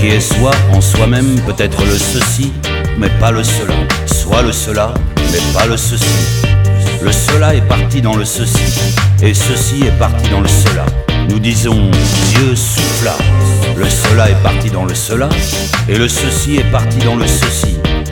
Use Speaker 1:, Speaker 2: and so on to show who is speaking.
Speaker 1: qui est soi en soi-même peut être le ceci, mais pas le cela. Soit le cela, mais pas le ceci. Le cela est parti dans le ceci, et ceci est parti dans le cela. Nous disons Dieu souffla. Le cela est parti dans le cela, et le ceci est parti dans le ceci.